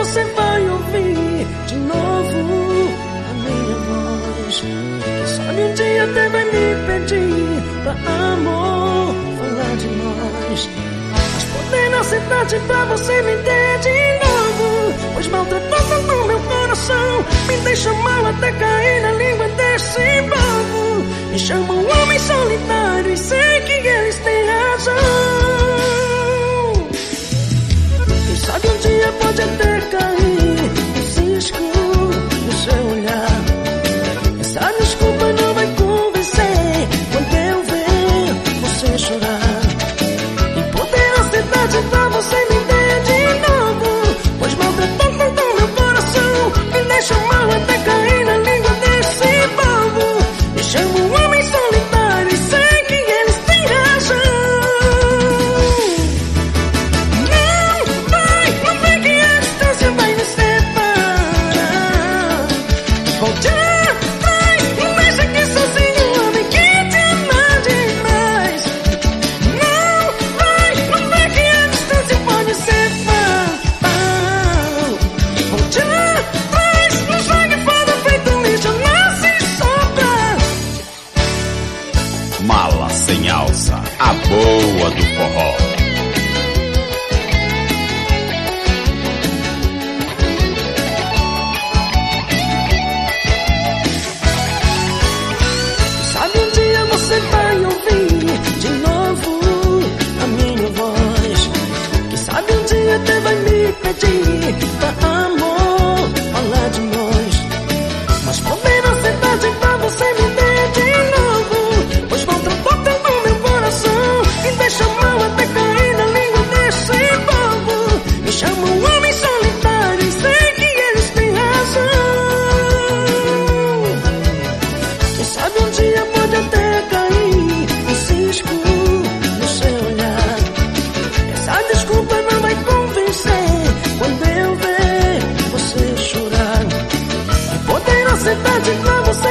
você vai ouvir de novo a minha voz. Quem sabe um dia até vai me pedir pra amor, falar de nós. Mas poder nascer tarde pra você me ter de novo, pois maltratou tanto meu coração, me deixa mal até cair na língua desse povo. Me chamam um homem solitário e sei que eles têm razão. Quem sabe um dia pode até cair um cisco no seu olhar. Essa desculpa não vai convencer quando eu ver você chorar. E poderá ser tarde pra você me ter de novo, pois maltratou tanto meu coração, me deixa mal até cair na língua desse povo. Me chama um homem solitário e sei que eles têm razão. Não vem que a distância vai nos separar. Volte atrás, não deixa que sozinho o homem que te ama demais. Não vem que a distância pode separar. Volte atrás, não jogue fora feito lixo, não se sobra. Mala sem alça, a boa do forró. Sabe um dia você vai ouvir de novo a minha voz. Quem sabe um dia até vai me pedir pra amor, falar de nós. Mas poderá ser tarde pra você me ter de novo, pois maltratou tanto meu coração, me deixa mal até cair na língua desse povo. Me chama um homem solitário e sei que eles têm razão. Quem sabe um dia pode até cair um cisco no seu olhar. Essa desculpa não vai convencer quando eu ver você chorar. E poderá ser tarde pra você